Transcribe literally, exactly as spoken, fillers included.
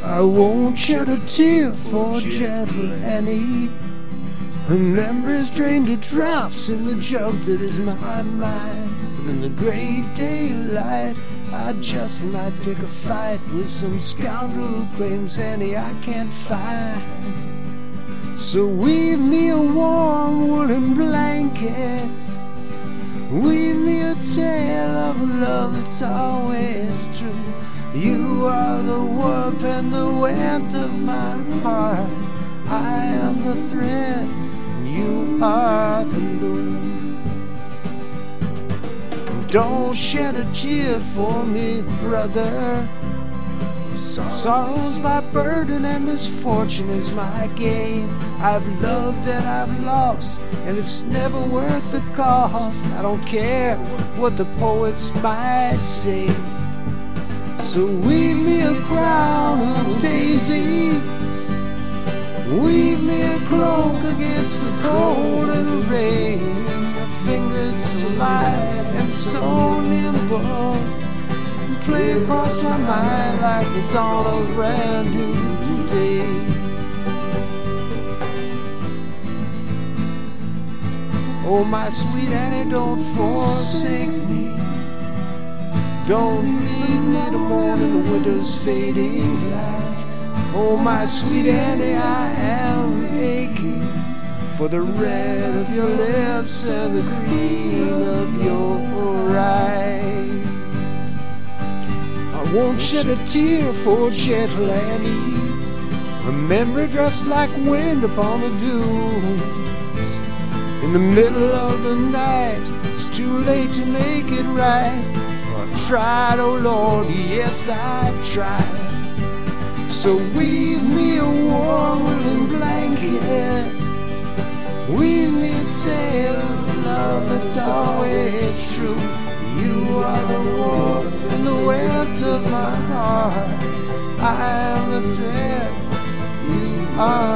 I won't shed a tear for gentle Annie. Her memories drained to drops in the jug that is my mind. But in the great daylight, I just might pick a fight with some scoundrel who claims Annie I can't find. So weave me a warm woolen blanket, weave me a tale of a love that's always true. You are the warp and the weft of my heart. I am the thread, you are the loom. Don't shed a tear for me, brother. Sorrow's my burden and misfortune is my gain. I've loved and I've lost, and it's never worth the cost. I don't care what the poets might say. So weave me a crown of daisies, weave me a cloak against the cold and the rain. My fingers so light and so nimble, play across my mind like the dawn of a brand new day. Oh, my sweet Annie, don't forsake me. Don't leave me to mourn in the winter's fading light. Oh, my sweet Annie, I am aching for the red of your lips and the green of your eyes. I won't shed a tear for gentle Annie. Her memory drifts like wind upon the dunes. In the middle of the night, it's too late to make it right. I've tried, oh Lord, yes I've tried. So weave me a warm woolen blanket, weave me a tale of love that's always true. You are the warmth and the weft of my heart. I am the thread, you are